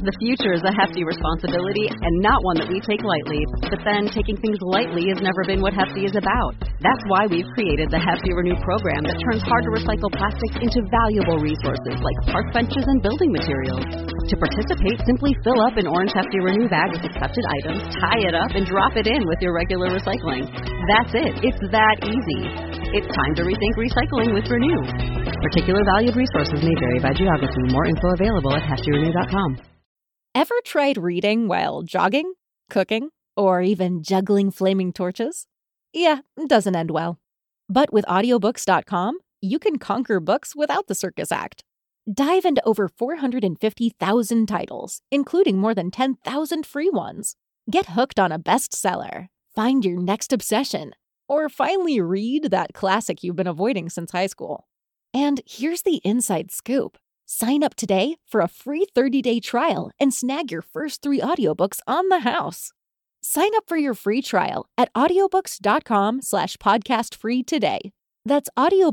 The future is a hefty responsibility and not one that we take lightly. But then taking things lightly has never been what Hefty is about. That's why we've created the Hefty Renew program that turns hard-to-recycle plastics into valuable resources like park benches and building materials. To participate, simply fill up an orange Hefty Renew bag with accepted items, tie it up, and drop it in with your regular recycling. That's it. It's that easy. It's time to rethink recycling with Renew. Particular valued resources may vary by geography. More info available at heftyrenew.com. Ever tried reading while jogging, cooking, or even juggling flaming torches? Yeah, it doesn't end well. But with audiobooks.com, you can conquer books without the circus act. Dive into over 450,000 titles, including more than 10,000 free ones. Get hooked on a bestseller, find your next obsession, or finally read that classic you've been avoiding since high school. And here's the inside scoop. Sign up today for a free 30-day trial and snag your first 3 audiobooks on the house. Sign up for your free trial at audiobooks.com/podcastfree today. That's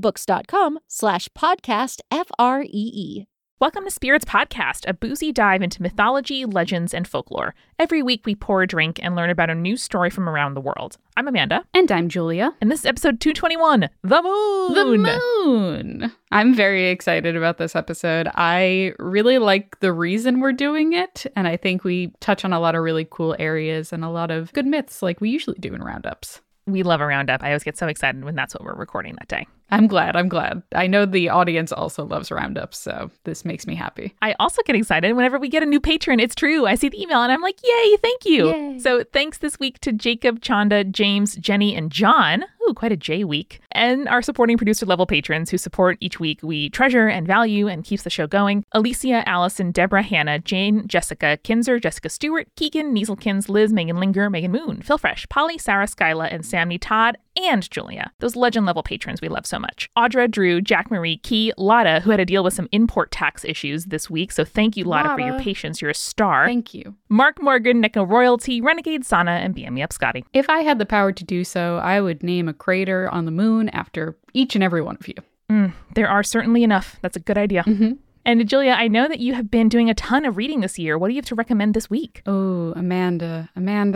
audiobooks.com/podcastfree. Welcome to Spirits Podcast, a boozy dive into mythology, legends, and folklore. Every week we pour a drink and learn about a new story from around the world. I'm Amanda. And I'm Julia. And this is episode 221, The Moon! The Moon! I'm very excited about this episode. I really like the reason we're doing it, and I think we touch on a lot of really cool areas and a lot of good myths like we usually do in Roundups. We love a roundup. I always get so excited when that's what we're recording that day. I'm glad. I know the audience also loves roundups, so this makes me happy. I also get excited whenever we get a new patron. It's true. I see the email and I'm like, yay, thank you. Yay. So thanks this week to Jacob, Chanda, James, Jenny, and John. Ooh, quite a J week. And our supporting producer level patrons who support each week we treasure and value and keeps the show going. Alicia, Allison, Deborah, Hannah, Jane, Jessica, Kinzer, Jessica Stewart, Keegan, Nieselkins, Liz, Megan Linger, Megan Moon, Phil Fresh, Polly, Sarah, Skyla, and Sammy, Todd, and Julia. Those legend level patrons we love so much. Audra, Drew, Jack Marie, Key, Lotta, who had to deal with some import tax issues this week. So thank you, Lotta, for your patience. You're a star. Thank you. Mark Morgan, Nicka Royalty, Renegade Sana, and BM Me Up Scotty. If I had the power to do so, I would name a crater on the moon after each and every one of you. There are certainly enough. That's a good idea. Mm-hmm. And Julia, I know that you have been doing a ton of reading this year. What do you have to recommend this week? Oh, Amanda.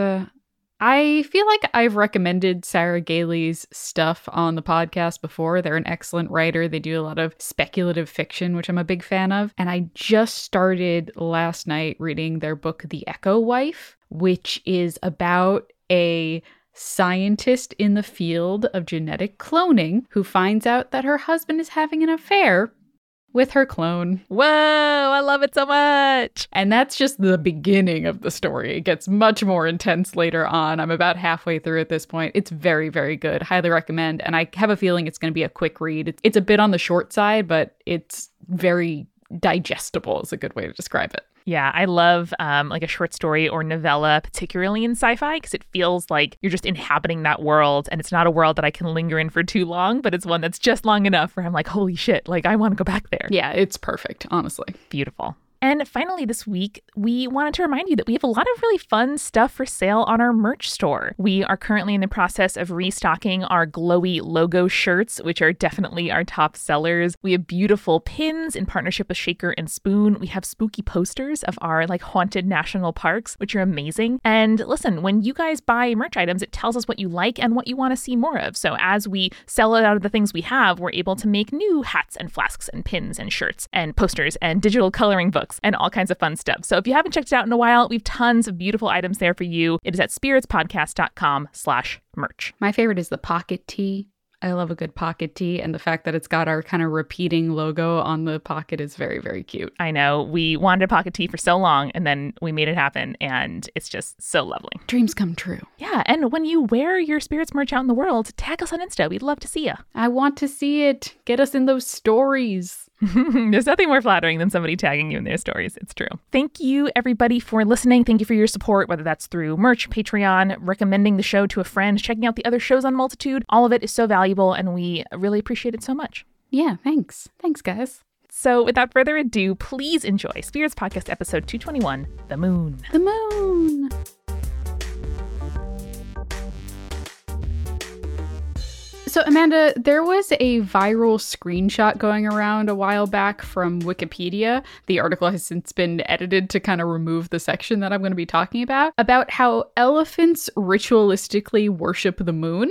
I feel like I've recommended Sarah Gailey's stuff on the podcast before. They're an excellent writer. They do a lot of speculative fiction, which I'm a big fan of. And I just started last night reading their book, The Echo Wife, which is about a scientist in the field of genetic cloning who finds out that her husband is having an affair with her clone. Whoa, I love it so much. And that's just the beginning of the story. It gets much more intense later on. I'm about halfway through at this point. It's very, very good. Highly recommend. And I have a feeling it's going to be a quick read. It's a bit on the short side, but it's very digestible is a good way to describe it. Yeah, I love like a short story or novella, particularly in sci-fi, because it feels like you're just inhabiting that world. And it's not a world that I can linger in for too long, but it's one that's just long enough where I'm like, holy shit, like I want to go back there. Yeah, it's perfect, honestly. Beautiful. And finally this week, we wanted to remind you that we have a lot of really fun stuff for sale on our merch store. We are currently in the process of restocking our glowy logo shirts, which are definitely our top sellers. We have beautiful pins in partnership with Shaker and Spoon. We have spooky posters of our like haunted national parks, which are amazing. And listen, when you guys buy merch items, it tells us what you like and what you want to see more of. So as we sell it out of the things we have, we're able to make new hats and flasks and pins and shirts and posters and digital coloring books and all kinds of fun stuff. So if you haven't checked it out in a while, we have tons of beautiful items there for you. It is at spiritspodcast.com/merch. My favorite is the pocket tee. I love a good pocket tee, and the fact that it's got our kind of repeating logo on the pocket is very, very cute. I know. We wanted a pocket tee for so long, and then we made it happen, and it's just so lovely. Dreams come true. Yeah, and when you wear your Spirits merch out in the world, tag us on Insta. We'd love to see you. I want to see it. Get us in those stories. There's nothing more flattering than somebody tagging you in their stories. It's true. Thank you, everybody, for listening. Thank you for your support, whether that's through merch, Patreon, recommending the show to a friend, checking out the other shows on Multitude. All of it is so valuable, and we really appreciate it so much. Yeah, thanks. Thanks, guys. So without further ado, please enjoy Spirits Podcast episode 221, The Moon. The Moon. So, Amanda, there was a viral screenshot going around a while back from Wikipedia. The article has since been edited to kind of remove the section that I'm going to be talking about how elephants ritualistically worship the moon.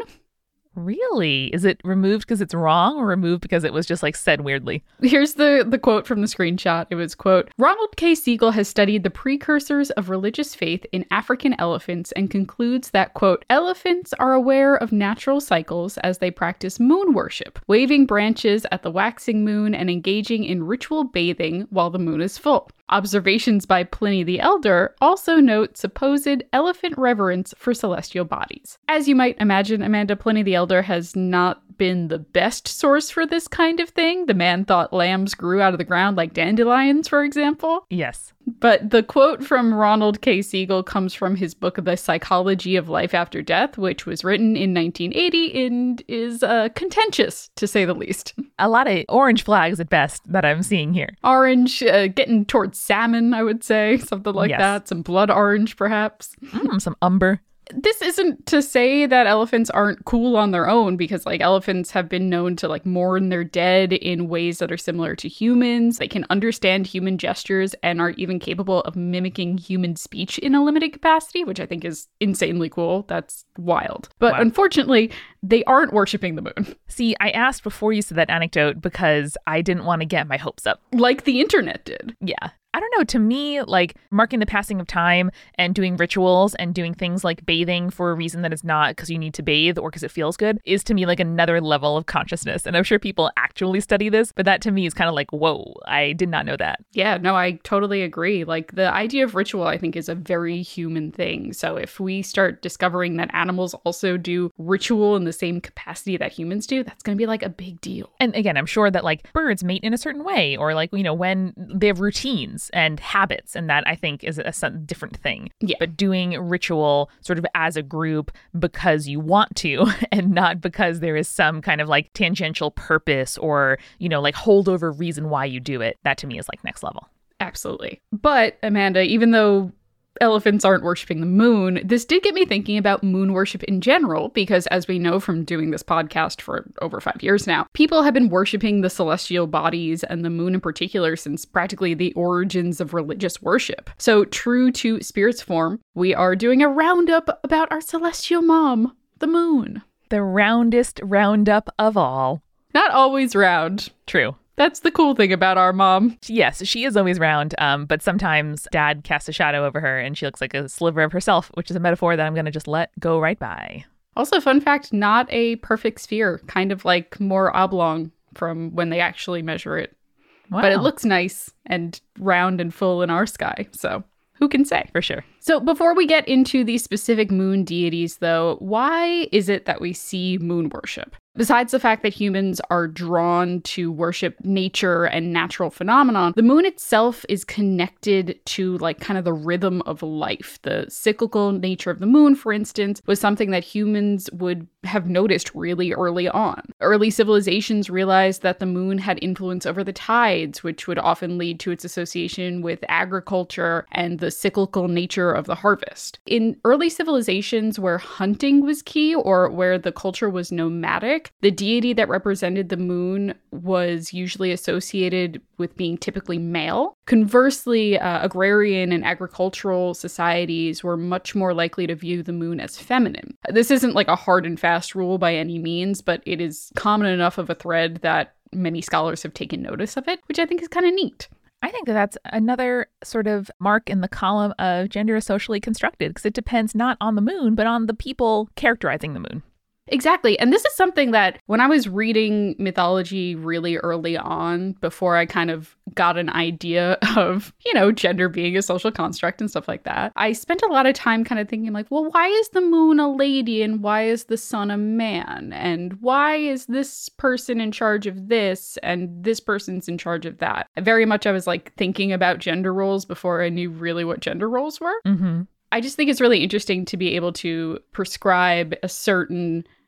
Really? Is it removed because it's wrong or removed because it was just like said weirdly? Here's the quote from the screenshot. It was, quote, Ronald K. Siegel has studied the precursors of religious faith in African elephants and concludes that, quote, elephants are aware of natural cycles as they practice moon worship, waving branches at the waxing moon and engaging in ritual bathing while the moon is full. Observations by Pliny the Elder also note supposed elephant reverence for celestial bodies. As you might imagine, Amanda, Pliny the Elder has not been the best source for this kind of thing. The man thought lambs grew out of the ground like dandelions, for example. Yes. But the quote from Ronald K. Siegel comes from his book, The Psychology of Life After Death, which was written in 1980 and is contentious, to say the least. A lot of orange flags at best that I'm seeing here. Orange, getting towards salmon, I would say, something like that. Some blood orange, perhaps. Some umber. This isn't to say that elephants aren't cool on their own, because like elephants have been known to like mourn their dead in ways that are similar to humans. They can understand human gestures and are even capable of mimicking human speech in a limited capacity, which I think is insanely cool. That's wild. But unfortunately, they aren't worshiping the moon. See, I asked before you said that anecdote because I didn't want to get my hopes up. Like the internet did. Yeah. I don't know, to me, like marking the passing of time and doing rituals and doing things like bathing for a reason that is not because you need to bathe or because it feels good is to me like another level of consciousness. And I'm sure people actually study this, but that to me is kind of like, whoa, I did not know that. Yeah, no, I totally agree. Like the idea of ritual, I think, is a very human thing. So if we start discovering that animals also do ritual in the same capacity that humans do, that's going to be like a big deal. And again, I'm sure that like birds mate in a certain way or like, you know, when they have routines and habits, and that I think is a different thing. Yeah. But doing ritual sort of as a group because you want to and not because there is some kind of like tangential purpose or, you know, like holdover reason why you do it, that to me is like next level. Absolutely. But Amanda, even though elephants aren't worshiping the moon, this did get me thinking about moon worship in general, because as we know from doing this podcast for over 5 years now, people have been worshiping the celestial bodies and the moon in particular since practically the origins of religious worship. So true to Spirit's form, we are doing a roundup about our celestial mom, the moon. The roundest roundup of all. Not always round. True. That's the cool thing about our mom. Yes, she is always round, but sometimes Dad casts a shadow over her and she looks like a sliver of herself, which is a metaphor that I'm going to just let go right by. Also, fun fact, not a perfect sphere, kind of like more oblong from when they actually measure it. Wow. But it looks nice and round and full in our sky, so who can say? For sure. So before we get into these specific moon deities, though, why is it that we see moon worship? Besides the fact that humans are drawn to worship nature and natural phenomenon, the moon itself is connected to like kind of the rhythm of life. The cyclical nature of the moon, for instance, was something that humans would have noticed really early on. Early civilizations realized that the moon had influence over the tides, which would often lead to its association with agriculture and the cyclical nature of the harvest. In early civilizations where hunting was key or where the culture was nomadic, the deity that represented the moon was usually associated with being typically male. Conversely, agrarian and agricultural societies were much more likely to view the moon as feminine. This isn't like a hard and fast rule by any means, but it is common enough of a thread that many scholars have taken notice of it, which I think is kind of neat. I think that that's another sort of mark in the column of gender is socially constructed, because it depends not on the moon, but on the people characterizing the moon. Exactly. And this is something that when I was reading mythology really early on, before I kind of got an idea of, you know, gender being a social construct and stuff like that, I spent a lot of time kind of thinking like, well, why is the moon a lady and why is the sun a man? And why is this person in charge of this and this person's in charge of that? Very much I was like thinking about gender roles before I knew really what gender roles were. Mm-hmm. I just think it's really interesting to be able to prescribe a certain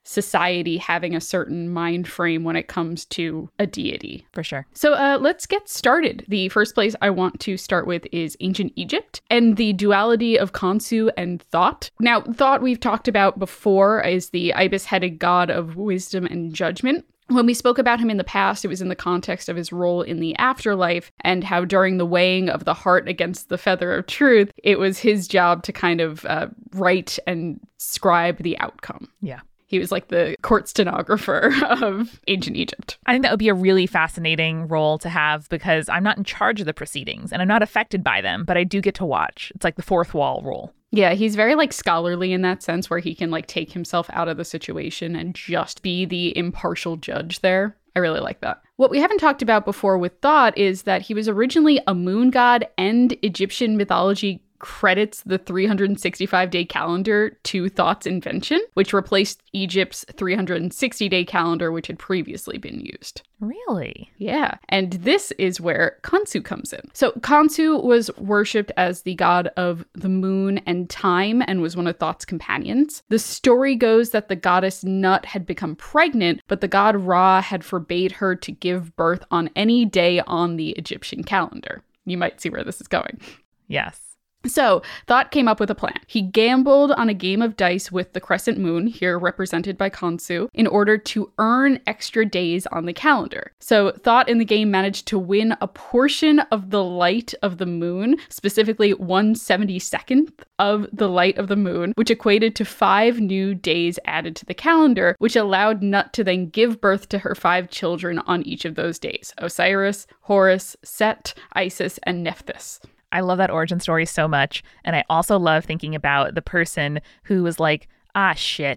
society having a certain mind frame when it comes to a deity. For sure. So let's get started. The first place I want to start with is ancient Egypt and the duality of Khonsu and Thoth. Now, Thoth we've talked about before is the ibis-headed god of wisdom and judgment. When we spoke about him in the past, it was in the context of his role in the afterlife and how during the weighing of the heart against the feather of truth, it was his job to kind of write and scribe the outcome. Yeah. He was like the court stenographer of ancient Egypt. I think that would be a really fascinating role to have because I'm not in charge of the proceedings and I'm not affected by them, but I do get to watch. It's like the fourth wall role. Yeah, he's very like scholarly in that sense where he can like take himself out of the situation and just be the impartial judge there. I really like that. What we haven't talked about before with Thoth is that he was originally a moon god, and Egyptian mythology credits the 365-day calendar to Thoth's invention, which replaced Egypt's 360-day calendar, which had previously been used. Really? Yeah. And this is where Khonsu comes in. So Khonsu was worshipped as the god of the moon and time and was one of Thoth's companions. The story goes that the goddess Nut had become pregnant, but the god Ra had forbade her to give birth on any day on the Egyptian calendar. You might see where this is going. Yes. So, Thoth came up with a plan. He gambled on a game of dice with the crescent moon, here represented by Khonsu, in order to earn extra days on the calendar. So, Thoth in the game managed to win a portion of the light of the moon, specifically 1/72nd of the light of the moon, which equated to 5 new days added to the calendar, which allowed Nut to then give birth to her 5 children on each of those days: Osiris, Horus, Set, Isis, and Nephthys. I love that origin story so much. And I also love thinking about the person who was like, shit,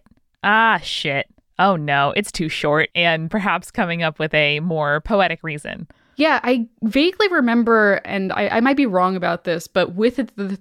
oh no, it's too short, and perhaps coming up with a more poetic reason. Yeah, I vaguely remember, and I might be wrong about this, but with the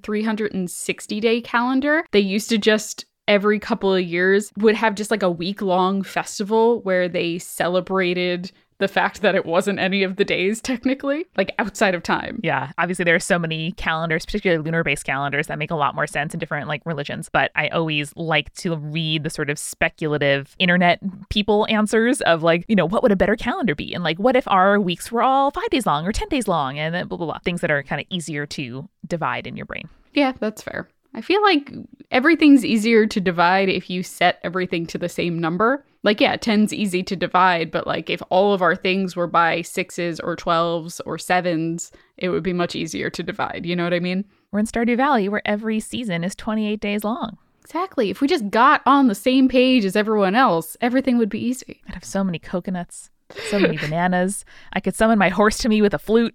360-day calendar, they used to just every couple of years would have just like a week-long festival where they celebrated the fact that it wasn't any of the days technically, like outside of time. Yeah, obviously there are so many calendars, particularly lunar-based calendars, that make a lot more sense in different like religions. But I always like to read the sort of speculative internet people answers of like, you know, what would a better calendar be? And like, what if our weeks were all 5 days long or 10 days long? And then blah, blah, blah. Things that are kind of easier to divide in your brain. Yeah, that's fair. I feel like everything's easier to divide if you set everything to the same number. Like, yeah, 10's easy to divide, but like if all of our things were by 6s or 12s or 7s, it would be much easier to divide. You know what I mean? We're in Stardew Valley where every season is 28 days long. Exactly. If we just got on the same page as everyone else, everything would be easy. I'd have so many coconuts, so many bananas. I could summon my horse to me with a flute.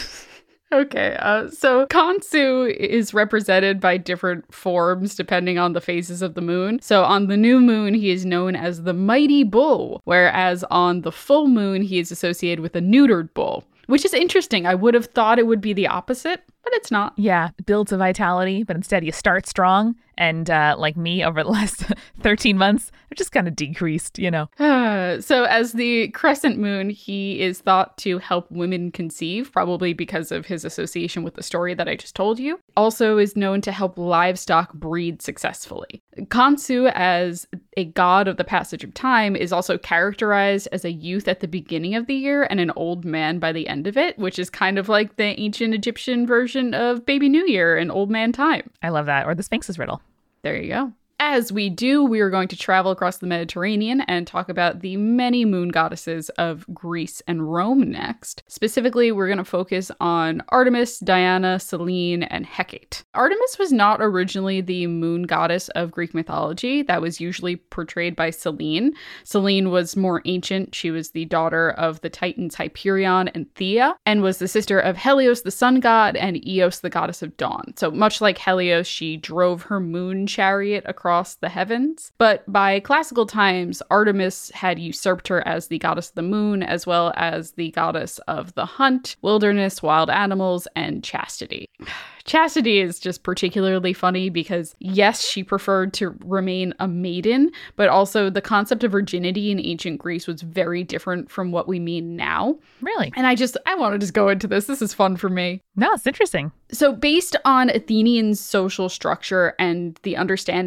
Okay, so Khonsu is represented by different forms depending on the phases of the moon. So on the new moon, he is known as the mighty bull, whereas on the full moon, he is associated with a neutered bull, which is interesting. I would have thought it would be the opposite, but it's not. Yeah, it builds to vitality, but instead you start strong. And like me, over the last 13 months, I've just kind of decreased, you know. So as the crescent moon, he is thought to help women conceive, probably because of his association with the story that I just told you. Also is known to help livestock breed successfully. Khonsu, as a god of the passage of time, is also characterized as a youth at the beginning of the year and an old man by the end of it, which is kind of like the ancient Egyptian version of Baby New Year and Old Man Time. I love that. Or the Sphinx's riddle. There you go. As we do, we are going to travel across the Mediterranean and talk about the many moon goddesses of Greece and Rome next. Specifically, we're going to focus on Artemis, Diana, Selene, and Hecate. Artemis was not originally the moon goddess of Greek mythology. That was usually portrayed by Selene. Selene was more ancient. She was the daughter of the Titans Hyperion and Thea, and was the sister of Helios, the sun god, and Eos, the goddess of dawn. So much like Helios, she drove her moon chariot across the heavens. But by classical times, Artemis had usurped her as the goddess of the moon, as well as the goddess of the hunt, wilderness, wild animals, and chastity. Chastity is just particularly funny because, yes, she preferred to remain a maiden, but also the concept of virginity in ancient Greece was very different from what we mean now. Really? And I want to just go into this. This is fun for me. No, it's interesting. So based on Athenian social structure and the understanding of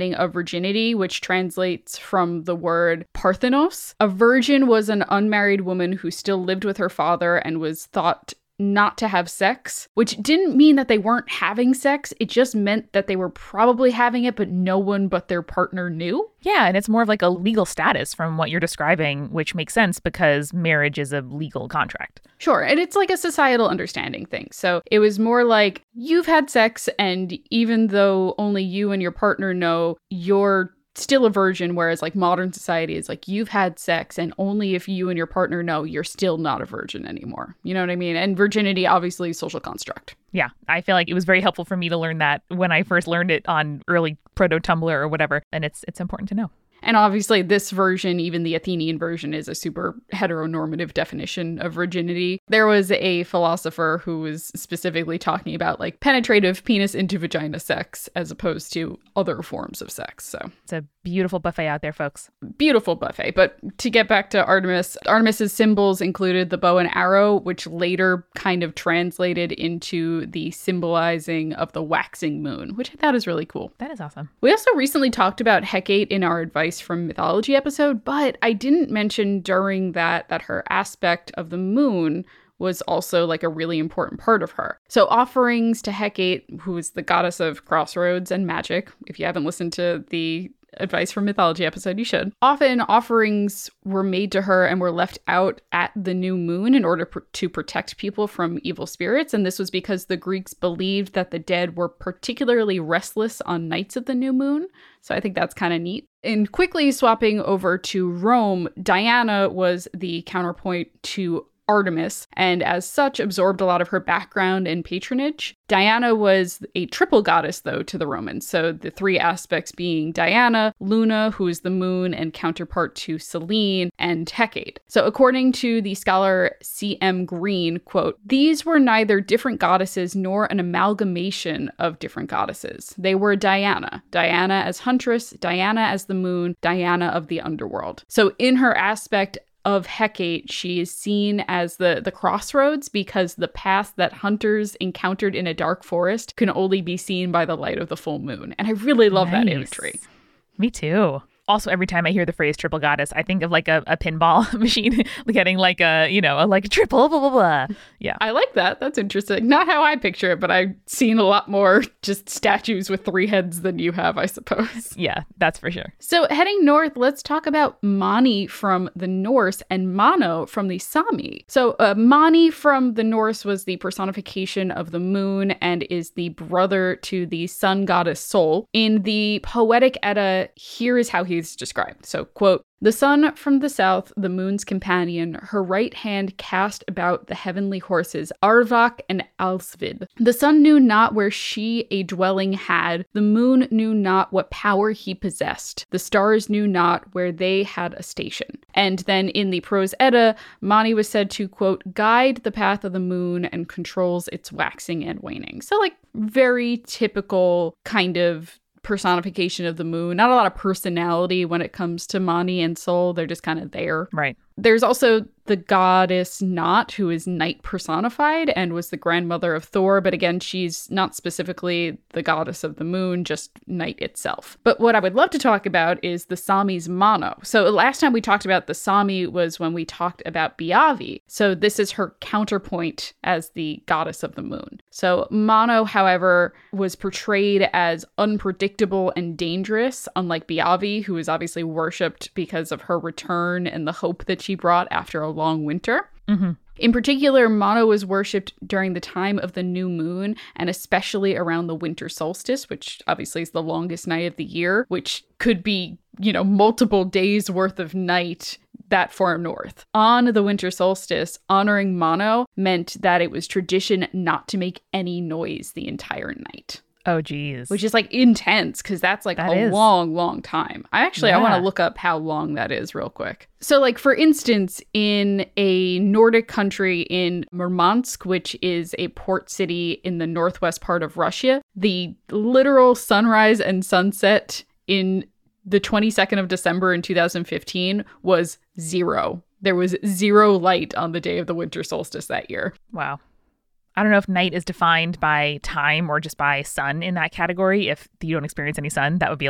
virginity, which translates from the word parthenos. A virgin was an unmarried woman who still lived with her father and was thought not to have sex, which didn't mean that they weren't having sex. It just meant that they were probably having it, but no one but their partner knew. Yeah, and it's more of like a legal status from what you're describing, which makes sense because marriage is a legal contract. Sure, and it's like a societal understanding thing. So it was more like you've had sex, and even though only you and your partner know, you're still a virgin, whereas like modern society is like you've had sex and only if you and your partner know, you're still not a virgin anymore. You know what I mean? And virginity, obviously, social construct. Yeah, I feel like it was very helpful for me to learn that when I first learned it on early proto-Tumblr or whatever, and it's important to know. And obviously this version, even the Athenian version, is a super heteronormative definition of virginity. There was a philosopher who was specifically talking about like penetrative penis into vagina sex as opposed to other forms of sex. So it's a beautiful buffet out there, folks. Beautiful buffet. But to get back to Artemis, Artemis's symbols included the bow and arrow, which later kind of translated into the symbolizing of the waxing moon, which I thought is really cool. That is awesome. We also recently talked about Hecate in our Advice from Mythology episode, but I didn't mention during that her aspect of the moon was also like a really important part of her. So offerings to Hecate, who is the goddess of crossroads and magic, if you haven't listened to the Advice from Mythology episode, you should. Often offerings were made to her and were left out at the new moon in order to protect people from evil spirits. And this was because the Greeks believed that the dead were particularly restless on nights of the new moon. So I think that's kind of neat. And quickly swapping over to Rome, Diana was the counterpoint to Artemis, and as such absorbed a lot of her background and patronage. Diana was a triple goddess, though, to the Romans. So the three aspects being Diana, Luna, who is the moon and counterpart to Selene, and Hecate. So according to the scholar C.M. Green, quote, "These were neither different goddesses nor an amalgamation of different goddesses. They were Diana as huntress, Diana as the moon, Diana of the underworld." So in her aspect of Hecate, she is seen as the crossroads because the path that hunters encountered in a dark forest can only be seen by the light of the full moon. And I really love that imagery. Me too. Also, every time I hear the phrase triple goddess, I think of like a pinball machine getting like a triple blah, blah, blah. Yeah. I like that. That's interesting. Not how I picture it, but I've seen a lot more just statues with three heads than you have, I suppose. Yeah, that's for sure. So heading north, let's talk about Mani from the Norse and Mano from the Sami. So Mani from the Norse was the personification of the moon and is the brother to the sun goddess Sol. In the Poetic Edda, here is how he's described. So, quote, "The sun from the south, the moon's companion, her right hand cast about the heavenly horses, Arvak and Alsvid. The sun knew not where she a dwelling had, the moon knew not what power he possessed, the stars knew not where they had a station." And then in the Prose Edda, Mani was said to, quote, "guide the path of the moon and controls its waxing and waning." So like very typical kind of personification of the moon. Not a lot of personality when it comes to Mani and Sol. They're just kind of there. Right. There's also the goddess Nat, who is night personified and was the grandmother of Thor. But again, she's not specifically the goddess of the moon, just night itself. But what I would love to talk about is the Sami's Mano. So last time we talked about the Sami was when we talked about Biavi. So this is her counterpoint as the goddess of the moon. So Mano, however, was portrayed as unpredictable and dangerous, unlike Biavi, who is obviously worshipped because of her return and the hope that she brought after a long winter. Mm-hmm. In particular, Mano was worshipped during the time of the new moon and especially around the winter solstice, which obviously is the longest night of the year, which could be, multiple days worth of night that far north. On the winter solstice, honoring Mano meant that it was tradition not to make any noise the entire night. Oh, geez. Which is like intense because that's like a long, long time. I want to look up how long that is real quick. So like, for instance, in a Nordic country in Murmansk, which is a port city in the northwest part of Russia, the literal sunrise and sunset in the 22nd of December in 2015 was 0. There was 0 light on the day of the winter solstice that year. Wow. I don't know if night is defined by time or just by sun in that category. If you don't experience any sun, that would be like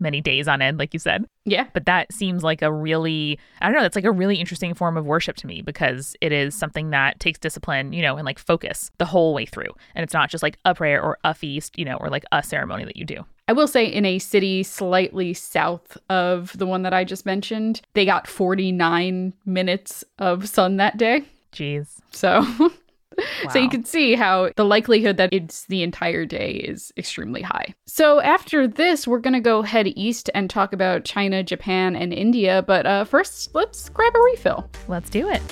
many days on end, like you said. Yeah. But that seems like a really, I don't know, that's like a really interesting form of worship to me because it is something that takes discipline, and like focus the whole way through. And it's not just like a prayer or a feast, or like a ceremony that you do. I will say in a city slightly south of the one that I just mentioned, they got 49 minutes of sun that day. Jeez. So... Wow. So you can see how the likelihood that it's the entire day is extremely high. So after this, we're going to go head east and talk about China, Japan, and India. But first, let's grab a refill. Let's do it.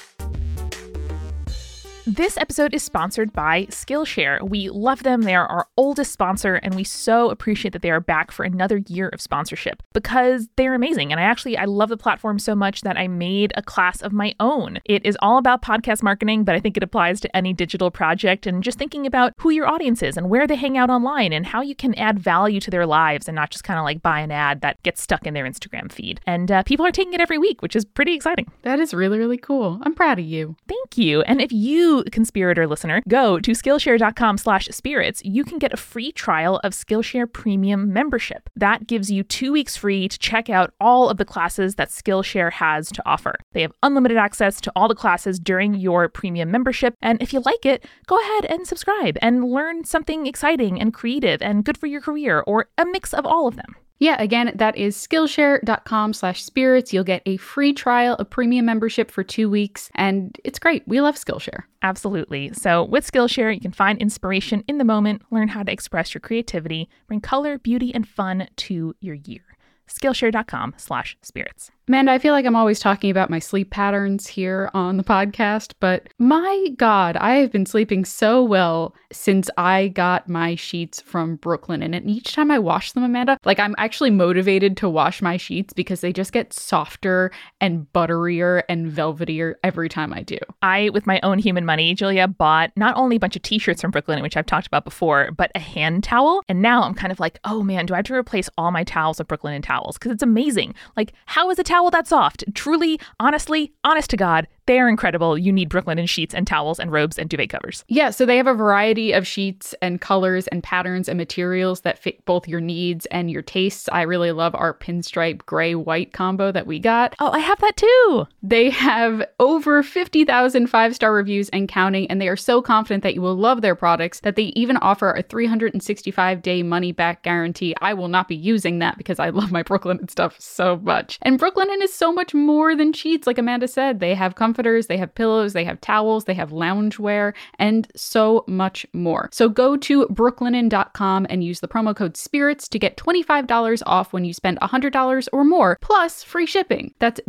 This episode is sponsored by Skillshare. We love them. They are our oldest sponsor, and we so appreciate that they are back for another year of sponsorship because they're amazing. And I love the platform so much that I made a class of my own. It is all about podcast marketing, but I think it applies to any digital project and just thinking about who your audience is and where they hang out online and how you can add value to their lives and not just kind of like buy an ad that gets stuck in their Instagram feed. And people are taking it every week, which is pretty exciting. That is really, really cool. I'm proud of you. Thank you. And if you, conspirator listener, go to Skillshare.com/spirits, you can get a free trial of Skillshare Premium membership. That gives you 2 weeks free to check out all of the classes that Skillshare has to offer. They have unlimited access to all the classes during your premium membership. And if you like it, go ahead and subscribe and learn something exciting and creative and good for your career or a mix of all of them. Yeah, again, that is Skillshare.com/spirits. You'll get a free trial of premium membership for 2 weeks, and it's great. We love Skillshare. Absolutely. So with Skillshare, you can find inspiration in the moment, learn how to express your creativity, bring color, beauty, and fun to your year. Skillshare.com/spirits. Amanda, I feel like I'm always talking about my sleep patterns here on the podcast, but my God, I have been sleeping so well since I got my sheets from Brooklinen. And each time I wash them, Amanda, like I'm actually motivated to wash my sheets because they just get softer and butterier and velvetier every time I do. I, with my own human money, Julia, bought not only a bunch of t-shirts from Brooklinen, which I've talked about before, but a hand towel. And now I'm kind of like, oh man, do I have to replace all my towels with Brooklinen towels? Because it's amazing. Like, how is a towel that soft? Truly, honestly, honest to God, they are incredible. You need Brooklinen sheets and towels and robes and duvet covers. Yeah, so they have a variety of sheets and colors and patterns and materials that fit both your needs and your tastes. I really love our pinstripe gray-white combo that we got. Oh, I have that too. They have over 50,000 five-star reviews and counting, and they are so confident that you will love their products that they even offer a 365-day money-back guarantee. I will not be using that because I love my Brooklinen stuff so much. And Brooklinen is so much more than sheets, like Amanda said. They have comforters, they have pillows, they have towels, they have loungewear, and so much more. So go to brooklinen.com and use the promo code SPIRITS to get $25 off when you spend $100 or more, plus free shipping. That's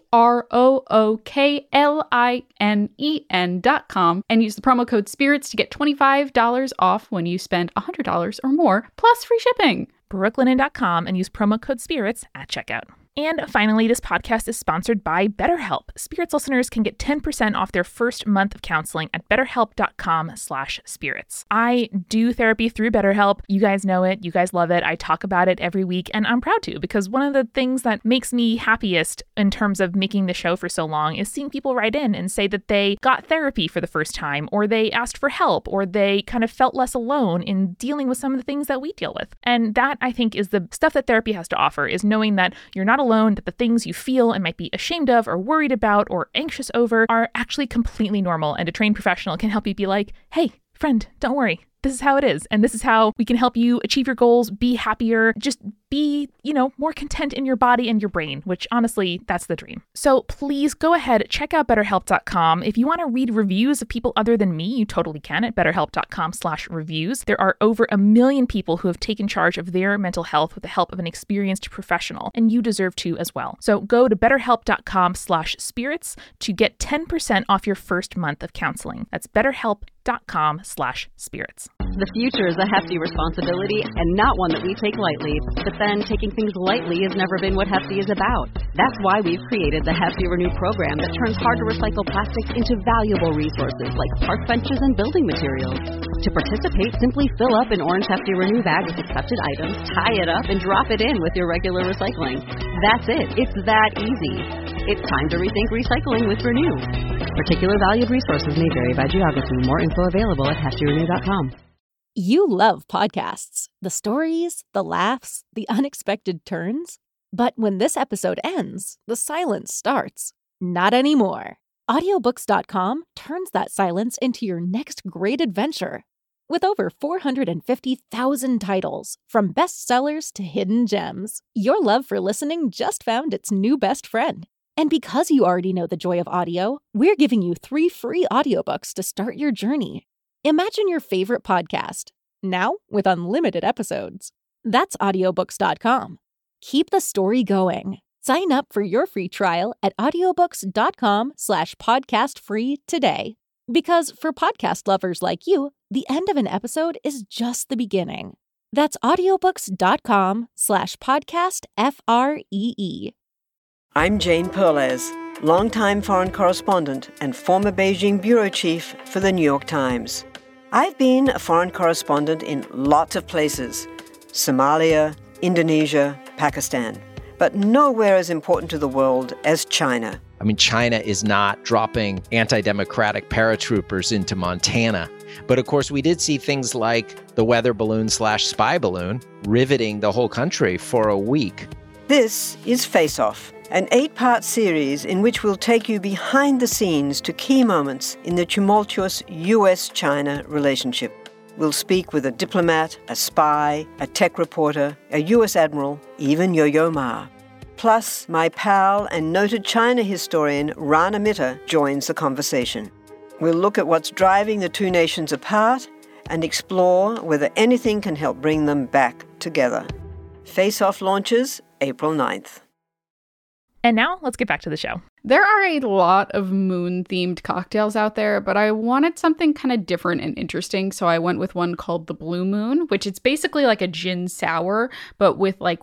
BROOKLINEN.com and use the promo code SPIRITS to get $25 off when you spend $100 or more, plus free shipping. brooklinen.com and use promo code SPIRITS at checkout. And finally, this podcast is sponsored by BetterHelp. Spirits listeners can get 10% off their first month of counseling at betterhelp.com/spirits. I do therapy through BetterHelp. You guys know it. You guys love it. I talk about it every week, and I'm proud to, because one of the things that makes me happiest in terms of making the show for so long is seeing people write in and say that they got therapy for the first time, or they asked for help, or they kind of felt less alone in dealing with some of the things that we deal with. And that, I think, is the stuff that therapy has to offer, is knowing that you're not alone, that the things you feel and might be ashamed of or worried about or anxious over are actually completely normal, and a trained professional can help you be like, hey, friend, don't worry. This is how it is. And this is how we can help you achieve your goals, be happier, just be, more content in your body and your brain, which honestly, that's the dream. So please go ahead, check out BetterHelp.com. If you want to read reviews of people other than me, you totally can at BetterHelp.com/reviews. There are over 1 million people who have taken charge of their mental health with the help of an experienced professional, and you deserve to as well. So go to BetterHelp.com/spirits to get 10% off your first month of counseling. That's BetterHelp.com/spirits. The future is a hefty responsibility and not one that we take lightly. But then taking things lightly has never been what Hefty is about. That's why we've created the Hefty Renew program that turns hard-to-recycle plastics into valuable resources like park benches and building materials. To participate, simply fill up an orange Hefty Renew bag with accepted items, tie it up, and drop it in with your regular recycling. That's it. It's that easy. It's time to rethink recycling with Renew. Particular valued resources may vary by geography. More info available at heftyrenew.com. You love podcasts, the stories, the laughs, the unexpected turns. But when this episode ends, the silence starts. Not anymore. Audiobooks.com turns that silence into your next great adventure. With over 450,000 titles, from bestsellers to hidden gems, your love for listening just found its new best friend. And because you already know the joy of audio, we're giving you 3 free audiobooks to start your journey. Imagine your favorite podcast, now with unlimited episodes. That's audiobooks.com. Keep the story going. Sign up for your free trial at audiobooks.com/podcastfree today. Because for podcast lovers like you, the end of an episode is just the beginning. That's audiobooks.com/podcastfree. I'm Jane Perlez, longtime foreign correspondent and former Beijing bureau chief for the New York Times. I've been a foreign correspondent in lots of places: Somalia, Indonesia, Pakistan, but nowhere as important to the world as China. I mean, China is not dropping anti-democratic paratroopers into Montana. But of course, we did see things like the weather balloon/spy balloon riveting the whole country for a week. This is Face Off, an 8-part series in which we'll take you behind the scenes to key moments in the tumultuous US-China relationship. We'll speak with a diplomat, a spy, a tech reporter, a US admiral, even Yo-Yo Ma. Plus, my pal and noted China historian Rana Mitter joins the conversation. We'll look at what's driving the two nations apart and explore whether anything can help bring them back together. Face Off launches April 9th. And now let's get back to the show. There are a lot of moon-themed cocktails out there, but I wanted something kind of different and interesting, so I went with one called the Blue Moon, which it's basically like a gin sour, but with like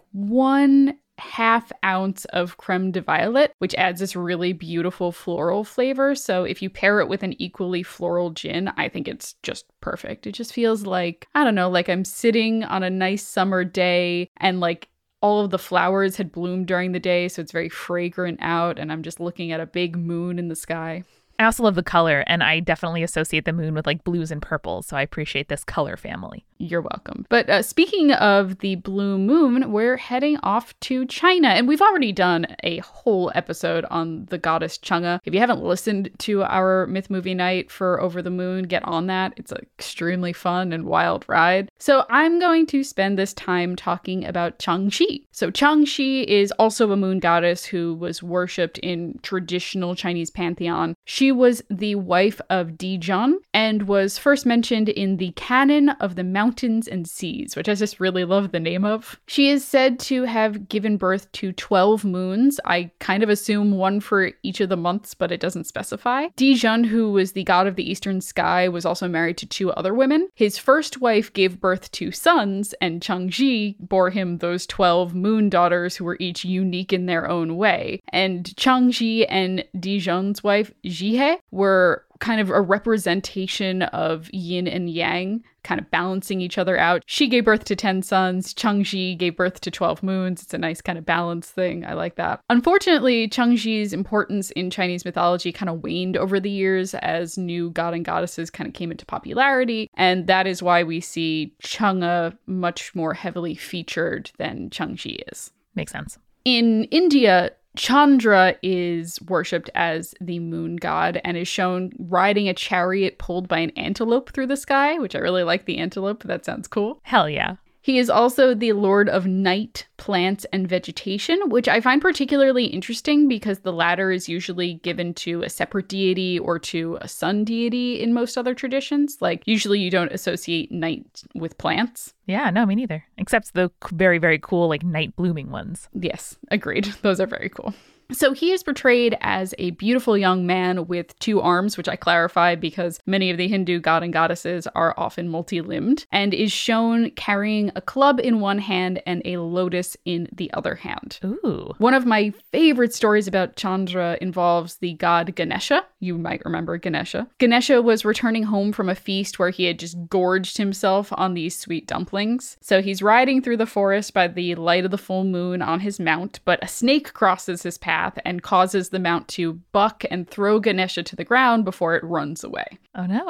1/2 ounce of creme de violet, which adds this really beautiful floral flavor. So if you pair it with an equally floral gin, I think it's just perfect. It just feels like, I don't know, like I'm sitting on a nice summer day and like all of the flowers had bloomed during the day, so it's very fragrant out, and I'm just looking at a big moon in the sky. I also love the color, and I definitely associate the moon with like blues and purples, so I appreciate this color family. You're welcome. But speaking of the blue moon, we're heading off to China, and we've already done a whole episode on the goddess Chang'e. If you haven't listened to our Myth Movie Night for Over the Moon, get on that. It's an extremely fun and wild ride. So I'm going to spend this time talking about Chang'e. So Chang'e is also a moon goddess who was worshipped in traditional Chinese pantheon. She was the wife of Dijun and was first mentioned in the Canon of the Mountains and Seas, which I just really love the name of. She is said to have given birth to 12 moons. I kind of assume one for each of the months, but it doesn't specify. Dijun, who was the god of the eastern sky, was also married to 2 other women. His first wife gave birth to sons, and Chang'e bore him those 12 moon daughters who were each unique in their own way. And Chang'e and Dijun's wife, Jihe, were kind of a representation of yin and yang, kind of balancing each other out. She gave birth to 10 sons. Chang'e gave birth to 12 moons. It's a nice kind of balance thing. I like that. Unfortunately, Chang'e's importance in Chinese mythology kind of waned over the years as new god and goddesses kind of came into popularity. And that is why we see Chang'e much more heavily featured than Chang'e is. Makes sense. In India, Chandra is worshipped as the moon god and is shown riding a chariot pulled by an antelope through the sky, which I really like the antelope. That sounds cool. Hell yeah. He is also the lord of night, plants, and vegetation, which I find particularly interesting because the latter is usually given to a separate deity or to a sun deity in most other traditions. Like, usually you don't associate night with plants. Yeah, no, me neither. Except the very, very cool, like, night blooming ones. Yes, agreed. Those are very cool. So he is portrayed as a beautiful young man with 2 arms, which I clarify because many of the Hindu god and goddesses are often multi-limbed, and is shown carrying a club in one hand and a lotus in the other hand. Ooh. One of my favorite stories about Chandra involves the god Ganesha. You might remember Ganesha. Ganesha was returning home from a feast where he had just gorged himself on these sweet dumplings. So he's riding through the forest by the light of the full moon on his mount, but a snake crosses his path and causes the mount to buck and throw Ganesha to the ground before it runs away. Oh no.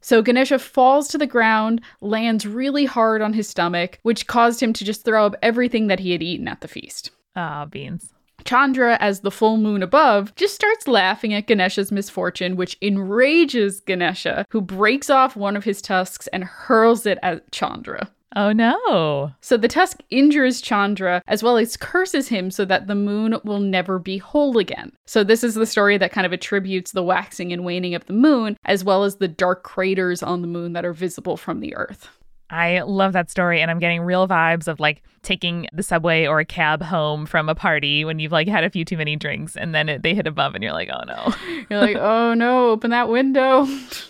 So Ganesha falls to the ground, lands really hard on his stomach, which caused him to just throw up everything that he had eaten at the feast. Ah, beans. Chandra, as the full moon above, just starts laughing at Ganesha's misfortune, which enrages Ganesha, who breaks off one of his tusks and hurls it at Chandra. Oh no. So the tusk injures Chandra as well as curses him so that the moon will never be whole again. So this is the story that kind of attributes the waxing and waning of the moon, as well as the dark craters on the moon that are visible from the Earth. I love that story, and I'm getting real vibes of like taking the subway or a cab home from a party when you've like had a few too many drinks and then they hit a bump and you're like, oh no. You're like, oh no, open that window.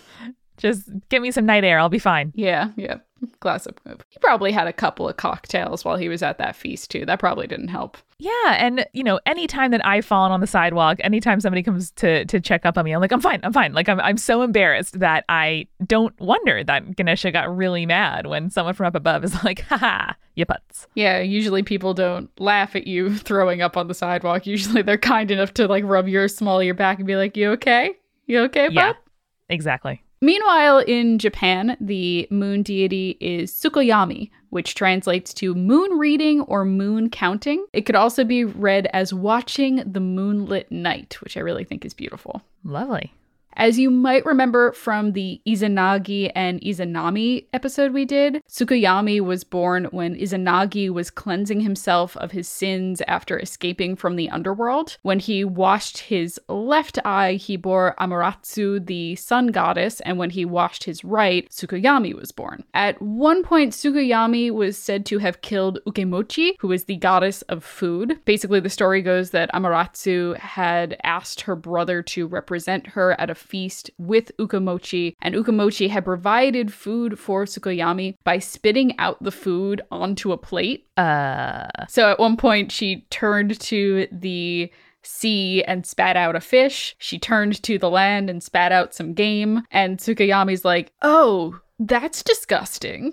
Just get me some night air. I'll be fine. Yeah. Classic move. He probably had a couple of cocktails while he was at that feast too. That probably didn't help. Yeah, and anytime that I've fallen on the sidewalk, anytime somebody comes to check up on me, I'm like, I'm fine. Like I'm so embarrassed that I don't wonder that Ganesha got really mad when someone from up above is like, haha, you putz. Yeah, usually people don't laugh at you throwing up on the sidewalk. Usually they're kind enough to like rub your small of your back and be like, you okay? You okay, bud? Yeah, exactly. Meanwhile, in Japan, the moon deity is Tsukuyomi, which translates to moon reading or moon counting. It could also be read as watching the moonlit night, which I really think is beautiful. Lovely. As you might remember from the Izanagi and Izanami episode we did, Tsukuyomi was born when Izanagi was cleansing himself of his sins after escaping from the underworld. When he washed his left eye, he bore Amaterasu, the sun goddess, and when he washed his right, Tsukuyomi was born. At one point, Tsukuyomi was said to have killed Ukemochi, who is the goddess of food. Basically, the story goes that Amaterasu had asked her brother to represent her at a feast with Ukemochi, and Ukemochi had provided food for Tsukuyomi by spitting out the food onto a plate. So at one point, she turned to the sea and spat out a fish. She turned to the land and spat out some game. And Tsukuyomi's like, oh, that's disgusting.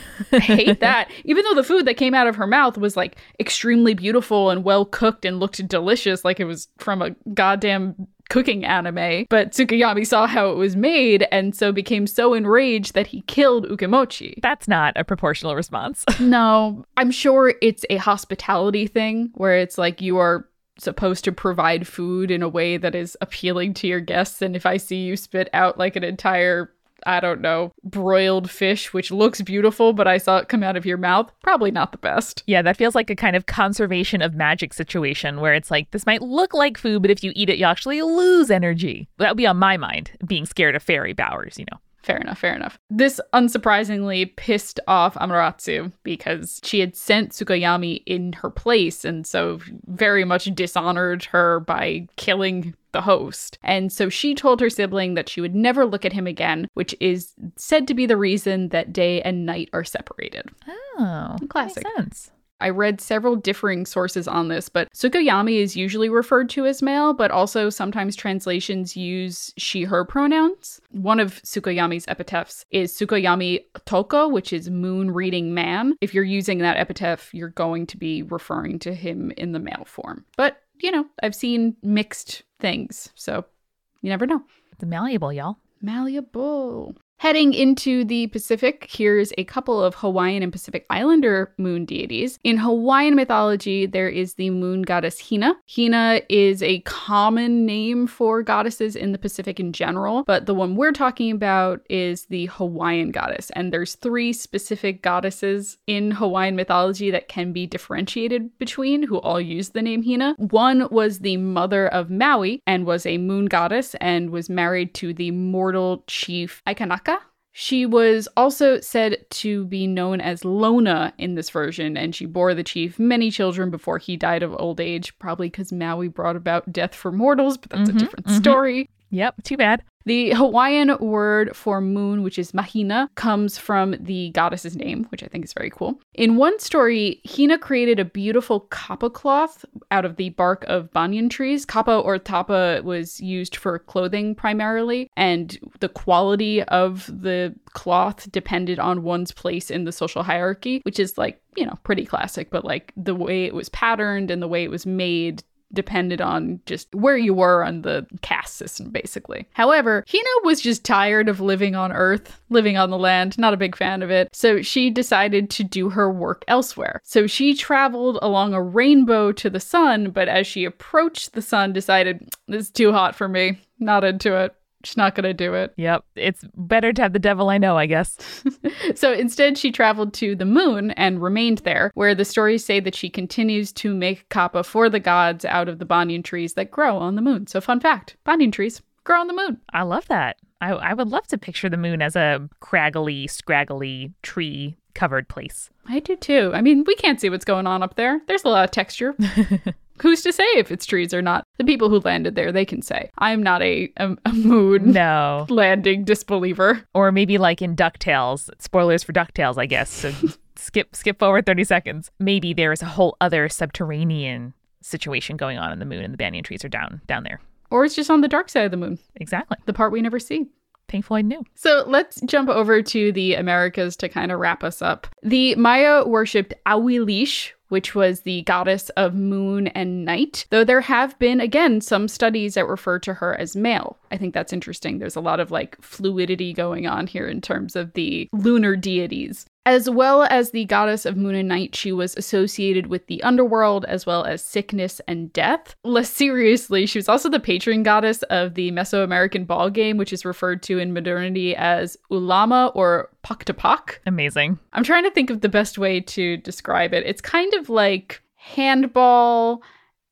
I hate that. Even though the food that came out of her mouth was like extremely beautiful and well cooked and looked delicious, like it was from a goddamn cooking anime, but Tsukuyomi saw how it was made and so became so enraged that he killed Ukemochi. That's not a proportional response. No, I'm sure it's a hospitality thing where it's like you are supposed to provide food in a way that is appealing to your guests, and if I see you spit out like an entire, I don't know, broiled fish, which looks beautiful, but I saw it come out of your mouth, probably not the best. Yeah, that feels like a kind of conservation of magic situation where it's like, this might look like food, but if you eat it, you actually lose energy. That would be on my mind, being scared of fairy bowers, Fair enough. This unsurprisingly pissed off Amaterasu because she had sent Tsukuyomi in her place and so very much dishonored her by killing the host. And so she told her sibling that she would never look at him again, which is said to be the reason that day and night are separated. Oh, classic. Makes sense. I read several differing sources on this, but Tsukuyomi is usually referred to as male, but also sometimes translations use she/her pronouns. One of Tsukuyomi's epitaphs is Tsukuyomi Toko, which is moon reading man. If you're using that epitaph, you're going to be referring to him in the male form. But, I've seen mixed things, so you never know. It's malleable, y'all. Malleable. Heading into the Pacific, here's a couple of Hawaiian and Pacific Islander moon deities. In Hawaiian mythology, there is the moon goddess Hina. Hina is a common name for goddesses in the Pacific in general, but the one we're talking about is the Hawaiian goddess. And there's 3 specific goddesses in Hawaiian mythology that can be differentiated between, who all use the name Hina. One was the mother of Maui and was a moon goddess and was married to the mortal chief Aikanaka. She was also said to be known as Lona in this version, and she bore the chief many children before he died of old age, probably because Maui brought about death for mortals, but that's a different story. Yep, too bad. The Hawaiian word for moon, which is Mahina, comes from the goddess's name, which I think is very cool. In one story, Hina created a beautiful kapa cloth out of the bark of banyan trees. Kapa or tapa was used for clothing primarily, and the quality of the cloth depended on one's place in the social hierarchy, which is pretty classic, but the way it was patterned and the way it was made depended on just where you were on the caste system, basically. However, Hina was just tired of living on Earth, living on the land, not a big fan of it. So she decided to do her work elsewhere. So she traveled along a rainbow to the sun, but as she approached the sun, decided, this is too hot for me. Not into it. She's not going to do it. Yep. It's better to have the devil I know, I guess. So instead, she traveled to the moon and remained there, where the stories say that she continues to make kappa for the gods out of the banyan trees that grow on the moon. So fun fact, banyan trees grow on the moon. I love that. I would love to picture the moon as a craggly, scraggly, tree-covered place. I do too. I mean, we can't see what's going on up there. There's a lot of texture. Who's to say if it's trees or not? The people who landed there, they can say. I'm not a moon landing disbeliever. Or maybe like in DuckTales. Spoilers for DuckTales, I guess. So skip forward 30 seconds. Maybe there is a whole other subterranean situation going on in the moon and the banyan trees are down there. Or it's just on the dark side of the moon. Exactly. The part we never see. Pink Floyd knew. So let's jump over to the Americas to kind of wrap us up. The Maya worshipped Awilish, which was the goddess of moon and night, though there have been, again, some studies that refer to her as male. I think that's interesting. There's a lot of like fluidity going on here in terms of the lunar deities. As well as the goddess of moon and night, she was associated with the underworld as well as sickness and death. Less seriously, she was also the patron goddess of the Mesoamerican ball game, which is referred to in modernity as Ulama or Paktapak. Amazing. I'm trying to think of the best way to describe it. It's kind of like handball.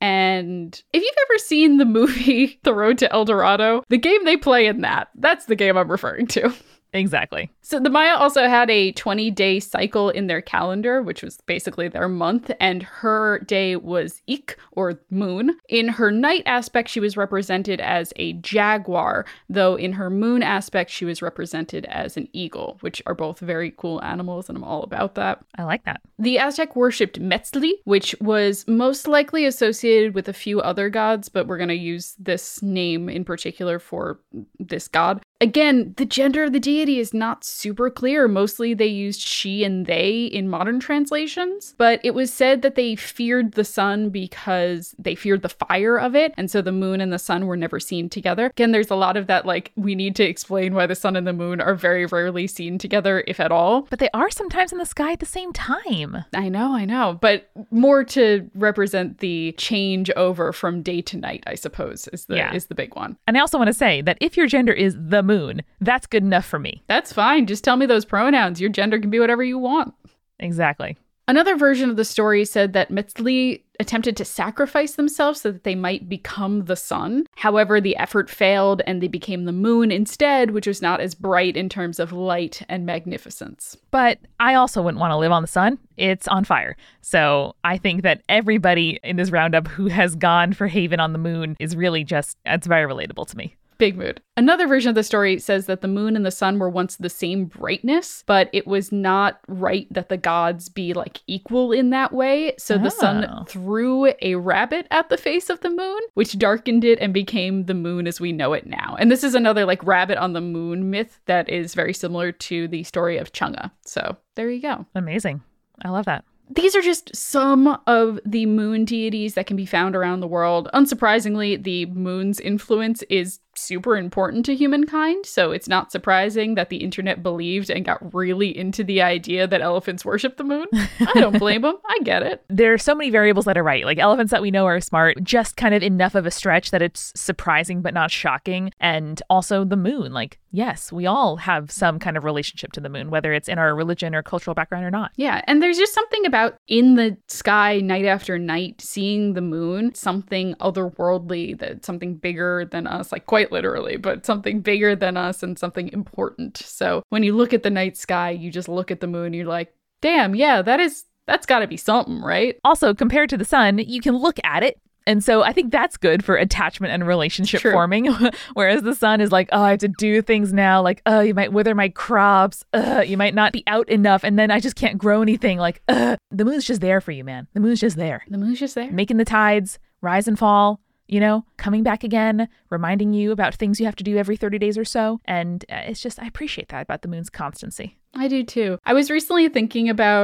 And if you've ever seen the movie The Road to El Dorado, the game they play in that's the game I'm referring to. Exactly. So the Maya also had a 20-day cycle in their calendar, which was basically their month, and her day was Ik, or moon. In her night aspect, she was represented as a jaguar, though in her moon aspect, she was represented as an eagle, which are both very cool animals, and I'm all about that. I like that. The Aztec worshipped Metzli, which was most likely associated with a few other gods, but we're going to use this name in particular for this god. Again, the gender of the deity is not super clear. Mostly they used she and they in modern translations, but it was said that they feared the sun because they feared the fire of it, and so the moon and the sun were never seen together. Again, there's a lot of that, like, we need to explain why the sun and the moon are very rarely seen together, if at all. But they are sometimes in the sky at the same time. I know, but more to represent the change over from day to night, I suppose, is the big one. And I also want to say that if your gender is the moon, that's good enough for me. That's fine. Just tell me those pronouns. Your gender can be whatever you want. Exactly. Another version of the story said that Metzli attempted to sacrifice themselves so that they might become the sun. However, the effort failed and they became the moon instead, which was not as bright in terms of light and magnificence. But I also wouldn't want to live on the sun. It's on fire. So I think that everybody in this roundup who has gone for haven on the moon is really it's very relatable to me. Big mood. Another version of the story says that the moon and the sun were once the same brightness, but it was not right that the gods be like equal in that way. So the sun threw a rabbit at the face of the moon, which darkened it and became the moon as we know it now. And this is another like rabbit on the moon myth that is very similar to the story of Chang'e. So there you go. Amazing. I love that. These are just some of the moon deities that can be found around the world. Unsurprisingly, the moon's influence is super important to humankind, so it's not surprising that the internet believed and got really into the idea that elephants worship the moon. I don't blame them. I get it. There are so many variables that are right. Like elephants that we know are smart, just kind of enough of a stretch that it's surprising but not shocking. And also the moon. Like, yes, we all have some kind of relationship to the moon, whether it's in our religion or cultural background or not. Yeah, and there's just something about in the sky night after night, seeing the moon, something otherworldly, that something bigger than us, like quite literally, but something bigger than us and something important. So when you look at the night sky, you just look at the moon, you're like, damn, yeah, that's got to be something, right? Also, compared to the sun, you can look at it. And so I think that's good for attachment and relationship forming. Whereas the sun is like, oh, I have to do things now. Like, oh, you might wither my crops. You might not be out enough. And then I just can't grow anything. Like, the moon's just there for you, man. The moon's just there. The moon's just there. Making the tides rise and fall. You know, coming back again, reminding you about things you have to do every 30 days or so. And it's just, I appreciate that about the moon's constancy. I do too. I was recently thinking about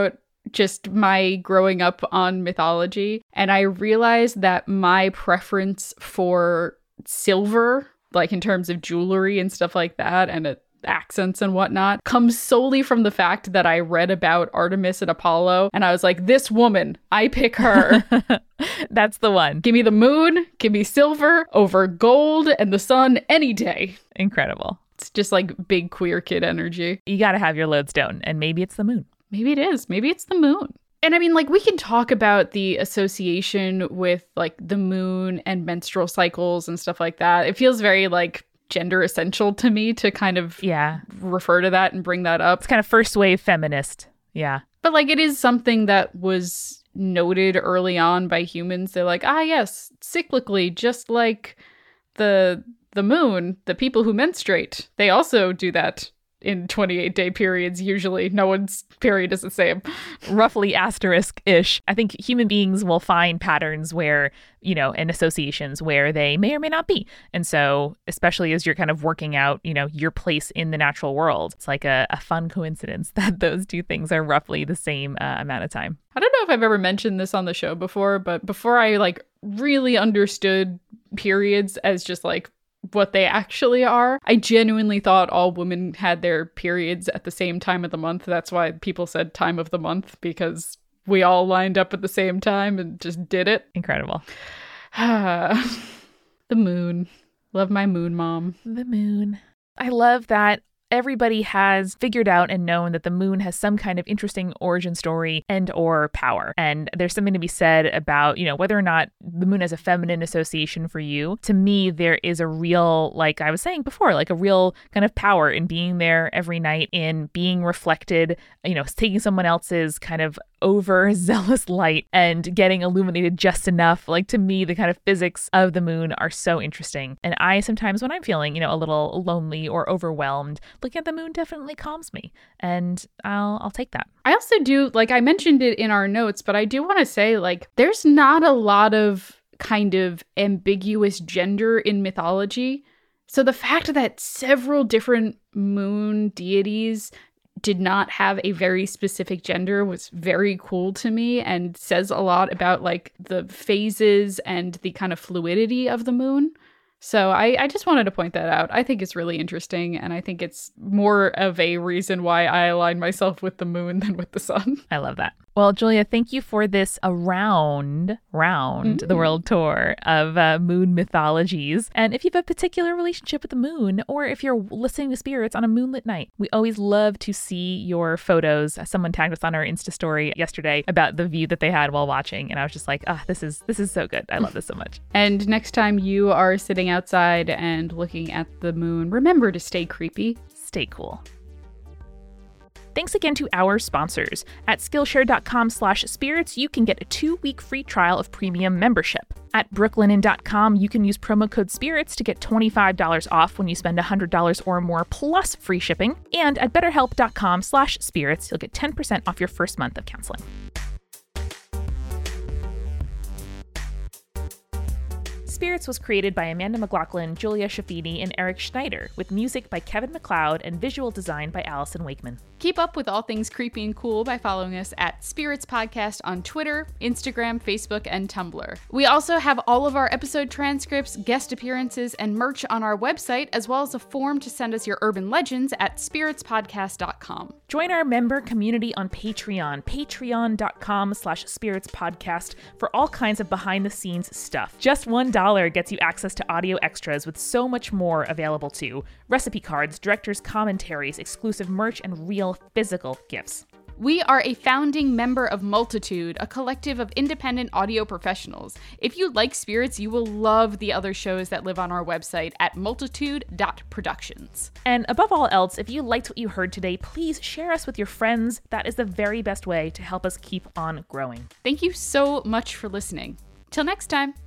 just my growing up on mythology. And I realized that my preference for silver, like in terms of jewelry and stuff like that, and accents and whatnot, comes solely from the fact that I read about Artemis and Apollo, and I was like, this woman, I pick her. That's the one. Give me the moon, give me silver over gold and the sun any day. Incredible. It's just like big queer kid energy. You got to have your lodestone, and maybe it's the moon. Maybe it is. Maybe it's the moon. And I mean, like, we can talk about the association with like the moon and menstrual cycles and stuff like that. It feels very like gender essential to me to kind of refer to that and bring that up. It's kind of first wave feminist. Yeah. But like, it is something that was noted early on by humans. They're like, yes, cyclically, just like the moon, the people who menstruate, they also do that in 28-day periods. Usually no one's period is the same. Roughly asterisk-ish. I think human beings will find patterns where, and associations where they may or may not be. And so, especially as you're kind of working out, your place in the natural world, it's like a fun coincidence that those two things are roughly the same amount of time. I don't know if I've ever mentioned this on the show before, but before I like really understood periods as just like what they actually are, I genuinely thought all women had their periods at the same time of the month. That's why people said time of the month, because we all lined up at the same time and just did it. Incredible. The moon. Love my moon mom. The moon. I love that everybody has figured out and known that the moon has some kind of interesting origin story and or power. And there's something to be said about, whether or not the moon has a feminine association for you. To me, there is a real, like I was saying before, like a real kind of power in being there every night, in being reflected, taking someone else's kind of overzealous light and getting illuminated just enough. Like, to me, the kind of physics of the moon are so interesting. And I sometimes, when I'm feeling, a little lonely or overwhelmed, looking at the moon definitely calms me. And I'll take that. I also do, like I mentioned it in our notes, but I do want to say, like, there's not a lot of kind of ambiguous gender in mythology. So the fact that several different moon deities did not have a very specific gender was very cool to me, and says a lot about like the phases and the kind of fluidity of the moon. So I just wanted to point that out. I think it's really interesting, and I think it's more of a reason why I align myself with the moon than with the sun. I love that. Well, Julia, thank you for this round the world tour of moon mythologies. And if you have a particular relationship with the moon, or if you're listening to spirits on a moonlit night, we always love to see your photos. Someone tagged us on our Insta story yesterday about the view that they had while watching, and I was just like, this is so good. I love this so much. And next time you are sitting outside and looking at the moon, remember to stay creepy. Stay cool. Thanks again to our sponsors. At Skillshare.com/spirits, you can get a 2-week free trial of premium membership. At Brooklinen.com, you can use promo code SPIRITS to get $25 off when you spend $100 or more plus free shipping. And at BetterHelp.com/spirits, you'll get 10% off your first month of counseling. Spirits was created by Amanda McLaughlin, Julia Shafini, and Eric Schneider, with music by Kevin MacLeod and visual design by Allison Wakeman. Keep up with all things creepy and cool by following us at Spirits Podcast on Twitter, Instagram, Facebook, and Tumblr. We also have all of our episode transcripts, guest appearances, and merch on our website, as well as a form to send us your urban legends at spiritspodcast.com. Join our member community on Patreon, patreon.com/spiritspodcast, for all kinds of behind-the-scenes stuff. Just $1 gets you access to audio extras, with so much more available too. Recipe cards, director's commentaries, exclusive merch, and real physical gifts. We are a founding member of Multitude, a collective of independent audio professionals. If you like spirits, you will love the other shows that live on our website at multitude.productions. And above all else, if you liked what you heard today, please share us with your friends. That is the very best way to help us keep on growing. Thank you so much for listening. Till next time.